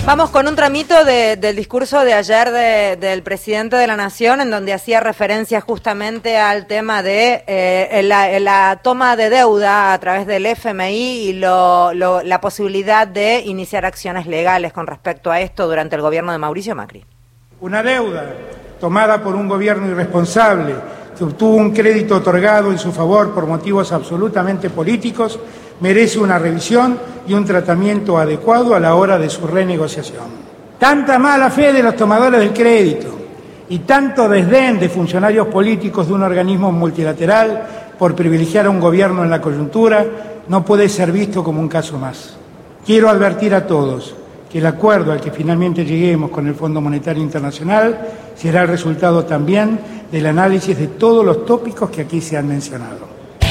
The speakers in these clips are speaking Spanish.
Vamos con un tramito del discurso de ayer del presidente de la Nación, en donde hacía referencia justamente al tema de la toma de deuda a través del FMI y la posibilidad de iniciar acciones legales con respecto a esto durante el gobierno de Mauricio Macri. Una deuda tomada por un gobierno irresponsable que obtuvo un crédito otorgado en su favor por motivos absolutamente políticos, merece una revisión y un tratamiento adecuado a la hora de su renegociación. Tanta mala fe de los tomadores del crédito y tanto desdén de funcionarios políticos de un organismo multilateral por privilegiar a un gobierno en la coyuntura no puede ser visto como un caso más. Quiero advertir a todos que el acuerdo al que finalmente lleguemos con el Fondo Monetario Internacional será el resultado también del análisis de todos los tópicos que aquí se han mencionado.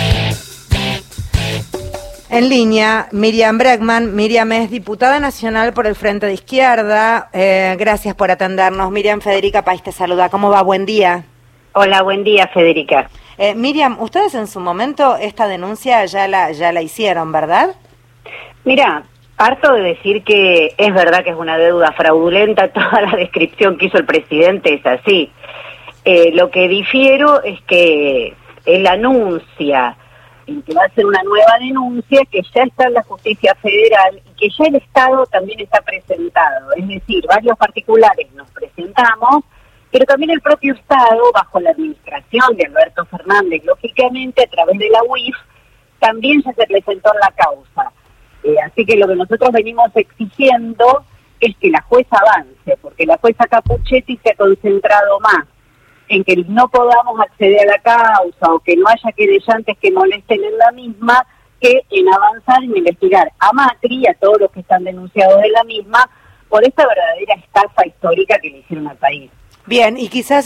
En línea, Miriam Bregman. Miriam es diputada nacional por el Frente de Izquierda. Gracias por atendernos. Miriam, Federica País te saluda. ¿Cómo va? Buen día. Hola, buen día, Federica. Miriam, ustedes en su momento esta denuncia ya la hicieron, ¿verdad? Mira, parto de decir que es verdad que es una deuda fraudulenta. Toda la descripción que hizo el presidente es así. Lo que difiero es que él anuncia que va a hacer una nueva denuncia, que ya está en la justicia federal y que ya el Estado también está presentado. Es decir, varios particulares nos presentamos, pero también el propio Estado, bajo la administración de Alberto Fernández, lógicamente a través de la UIF, también ya se presentó en la causa. Así que lo que nosotros venimos exigiendo es que la jueza avance, porque la jueza Capuchetti se ha concentrado más en que no podamos acceder a la causa o que no haya querellantes que molesten en la misma, que en avanzar en investigar a Macri y a todos los que están denunciados de la misma por esta verdadera estafa histórica que le hicieron al país. Bien, y quizás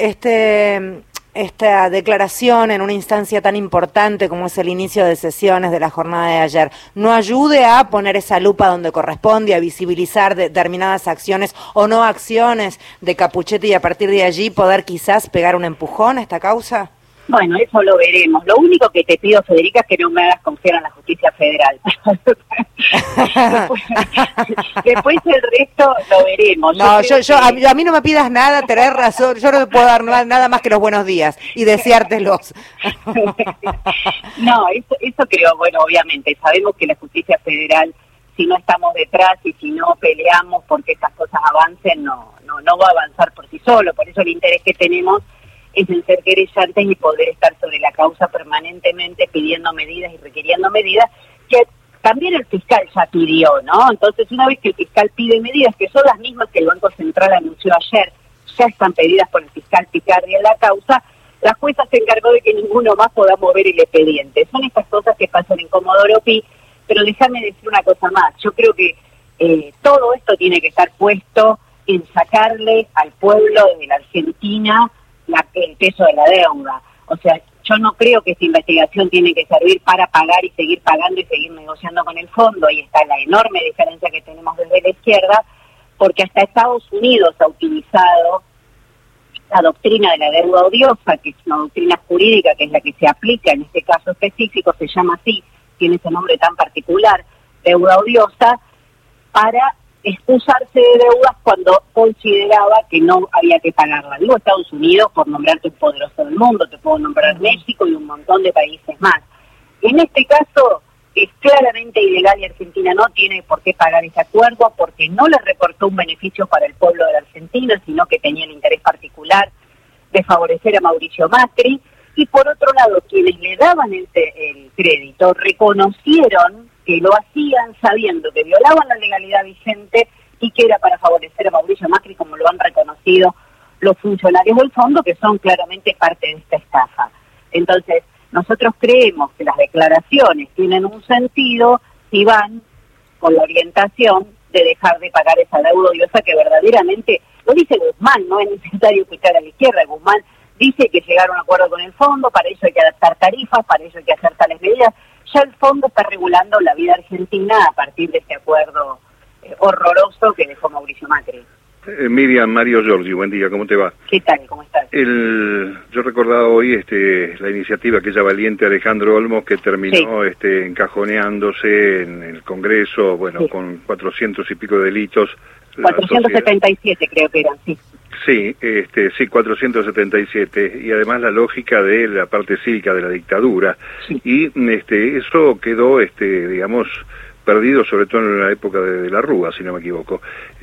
esta declaración en una instancia tan importante como es el inicio de sesiones de la jornada de ayer, ¿no ayude a poner esa lupa donde corresponde, a visibilizar determinadas acciones o no acciones de Capuchetti y a partir de allí poder quizás pegar un empujón a esta causa? Bueno, eso lo veremos. Lo único que te pido, Federica, es que no me hagas confiar en la justicia federal. después el resto lo veremos. No, a mí no me pidas nada, tenés razón. Yo no te puedo dar nada más que los buenos días y deseártelos. No, eso creo, bueno, obviamente. Sabemos que la justicia federal, si no estamos detrás y si no peleamos porque estas cosas avancen, no va a avanzar por sí solo. Por eso el interés que tenemos es en ser querellantes y poder estar sobre la causa permanentemente pidiendo medidas y requiriendo medidas que también el fiscal ya pidió, ¿no? Entonces, una vez que el fiscal pide medidas, que son las mismas que el Banco Central anunció ayer, ya están pedidas por el fiscal Picardi en la causa, la jueza se encargó de que ninguno más pueda mover el expediente. Son estas cosas que pasan en Comodoro Pi, pero déjame decir una cosa más. Yo creo que todo esto tiene que estar puesto en sacarle al pueblo de la Argentina el peso de la deuda. O sea, yo no creo que esta investigación tiene que servir para pagar y seguir pagando y seguir negociando con el fondo. Ahí está la enorme diferencia que tenemos desde la izquierda, porque hasta Estados Unidos ha utilizado la doctrina de la deuda odiosa, que es una doctrina jurídica que es la que se aplica en este caso específico, se llama así, tiene ese nombre tan particular, deuda odiosa, para excusarse de deudas cuando consideraba que no había que pagarla. Digo Estados Unidos por nombrarte un poderoso del mundo, te puedo nombrar México y un montón de países más. En este caso es claramente ilegal y Argentina no tiene por qué pagar ese acuerdo porque no le reportó un beneficio para el pueblo de la Argentina, sino que tenía el interés particular de favorecer a Mauricio Macri. Y por otro lado, quienes le daban el crédito reconocieron que lo hacían sabiendo que violaban la legalidad vigente y que era para favorecer a Mauricio Macri, como lo han reconocido los funcionarios del fondo, que son claramente parte de esta estafa. Entonces, nosotros creemos que las declaraciones tienen un sentido si van con la orientación de dejar de pagar esa deuda odiosa que verdaderamente, lo dice Guzmán, no es necesario escuchar a la izquierda. Guzmán dice que llegaron a un acuerdo con el fondo, para eso hay que adaptar tarifas, para eso hay que hacer tales medidas. Ya el fondo está regulando la vida argentina a partir de este acuerdo horroroso que dejó Mauricio Macri. Miriam, Mario Giorgi, buen día, ¿cómo te va? ¿Qué tal? ¿Cómo estás? Yo recordaba hoy la iniciativa aquella valiente Alejandro Olmos que terminó encajoneándose en el Congreso, bueno, con 400 y pico de delitos. 477 creo que eran, sí. Sí, 477, y además la lógica de la parte cívica de la dictadura. Sí. Y eso quedó, digamos, perdido sobre todo en la época de la Rúa, si no me equivoco.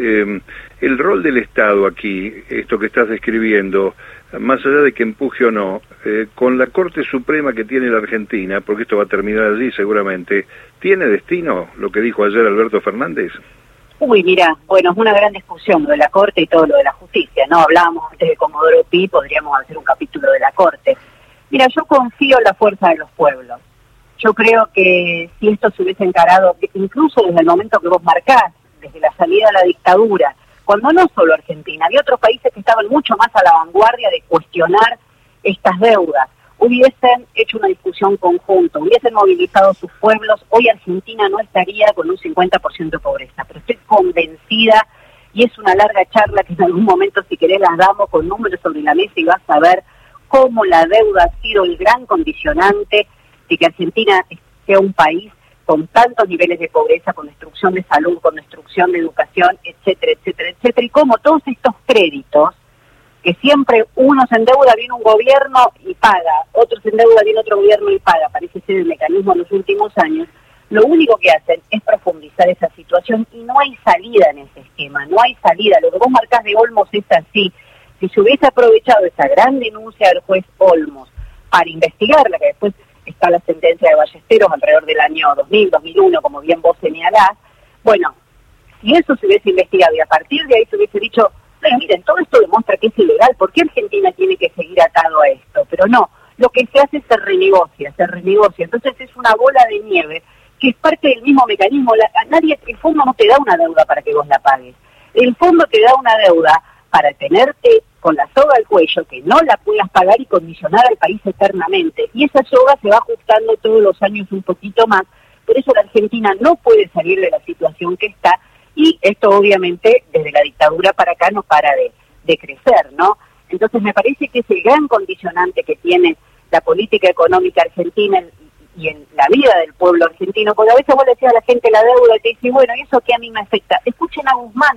El rol del Estado aquí, esto que estás describiendo, más allá de que empuje o no, con la Corte Suprema que tiene la Argentina, porque esto va a terminar allí seguramente, ¿tiene destino lo que dijo ayer Alberto Fernández? Uy, mira, bueno, es una gran discusión lo de la Corte y todo lo de la justicia, ¿no? Hablábamos antes de Comodoro Pi, podríamos hacer un capítulo de la Corte. Mira, yo confío en la fuerza de los pueblos. Yo creo que si esto se hubiese encarado, incluso desde el momento que vos marcás, desde la salida de la dictadura, cuando no solo Argentina, había otros países que estaban mucho más a la vanguardia de cuestionar estas deudas, hubiesen hecho una discusión conjunta, hubiesen movilizado sus pueblos, hoy Argentina no estaría con un 50% de pobreza, pero estoy convencida, y es una larga charla que en algún momento, si querés, las damos con números sobre la mesa y vas a ver cómo la deuda ha sido el gran condicionante de que Argentina sea un país con tantos niveles de pobreza, con destrucción de salud, con destrucción de educación, etcétera, etcétera, etcétera, y cómo todos estos créditos, que siempre uno se endeuda, viene un gobierno y paga, otro se endeuda, viene otro gobierno y paga, parece ser el mecanismo en los últimos años, lo único que hacen es profundizar esa situación y no hay salida en ese esquema, no hay salida. Lo que vos marcás de Olmos es así. Si se hubiese aprovechado esa gran denuncia del juez Olmos para investigarla, que después está la sentencia de Ballesteros alrededor del año 2000, 2001, como bien vos señalás, bueno, si eso se hubiese investigado y a partir de ahí se hubiese dicho, bueno, miren, todo esto demuestra que es ilegal, ¿por qué Argentina tiene que seguir atado a esto? Pero no, lo que se hace es se renegocia, entonces es una bola de nieve que es parte del mismo mecanismo. El fondo no te da una deuda para que vos la pagues, el fondo te da una deuda para tenerte con la soga al cuello, que no la puedas pagar y condicionar al país eternamente, y esa soga se va ajustando todos los años un poquito más, por eso la Argentina no puede salir de la situación que está, y esto obviamente desde la dictadura para acá no para de crecer, ¿no? Entonces me parece que es el gran condicionante que tiene la política económica argentina y en la vida del pueblo argentino, porque a veces vos le decís a la gente la deuda y te dice, bueno, ¿y eso qué a mí me afecta? Escuchen a Guzmán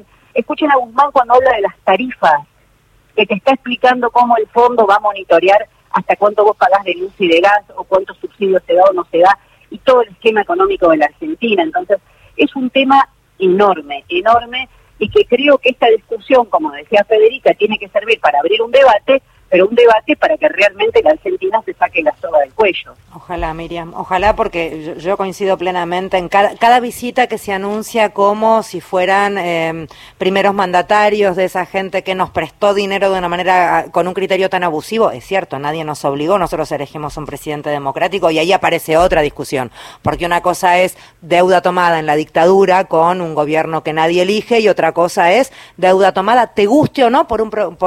cuando habla de las tarifas, que te está explicando cómo el fondo va a monitorear hasta cuánto vos pagás de luz y de gas, o cuántos subsidios se da o no se da, y todo el esquema económico de la Argentina. Entonces, es un tema enorme, y que creo que esta discusión, como decía Federica, tiene que servir para abrir un debate, pero un debate para que realmente la Argentina se saque la soga del cuello. Ojalá, Miriam, ojalá, porque yo coincido plenamente en cada visita que se anuncia como si fueran primeros mandatarios de esa gente que nos prestó dinero de una manera, con un criterio tan abusivo. Es cierto, nadie nos obligó, nosotros elegimos un presidente democrático, y ahí aparece otra discusión, porque una cosa es deuda tomada en la dictadura con un gobierno que nadie elige, y otra cosa es deuda tomada, te guste o no, por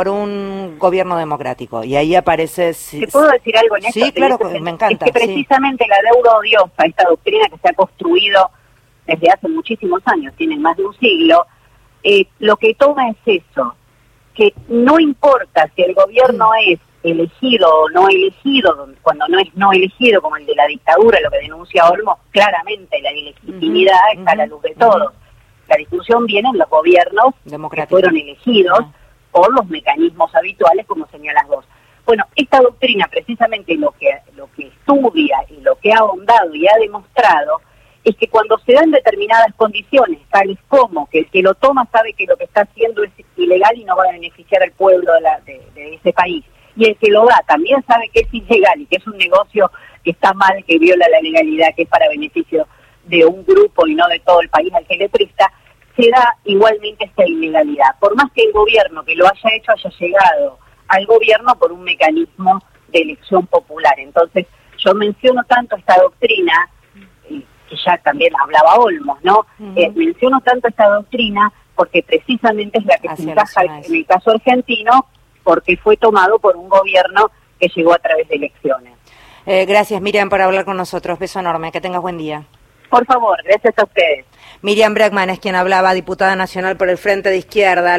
un gobierno democrático. Y ahí aparece... ¿Te puedo decir algo en esto? Sí, claro, me encanta. Es que precisamente la deuda odiosa, esta doctrina que se ha construido desde hace muchísimos años, tiene más de un siglo, lo que toma es eso, que no importa si el gobierno es elegido o no elegido, cuando no es no elegido, como el de la dictadura, lo que denuncia Olmos, claramente la ilegitimidad está a la luz de todos. La discusión viene en los gobiernos que fueron elegidos por los mecanismos habituales, como señalas vos. Bueno, esta doctrina precisamente lo que estudia y lo que ha ahondado y ha demostrado es que cuando se dan determinadas condiciones, tales como que el que lo toma sabe que lo que está haciendo es ilegal y no va a beneficiar al pueblo de ese país, y el que lo da también sabe que es ilegal y que es un negocio que está mal, que viola la legalidad, que es para beneficio de un grupo y no de todo el país al que le presta, se da igualmente esta ilegalidad, por más que el gobierno que lo haya hecho haya llegado al gobierno por un mecanismo de elección popular. Entonces, yo menciono tanto esta doctrina, que ya también hablaba Olmos, ¿no? Menciono tanto esta doctrina porque precisamente es la que se encaja en el caso argentino, porque fue tomado por un gobierno que llegó a través de elecciones. Gracias, Miriam, por hablar con nosotros. Beso enorme, que tengas buen día. Por favor, gracias a ustedes. Miriam Bregman es quien hablaba, diputada nacional por el Frente de Izquierda.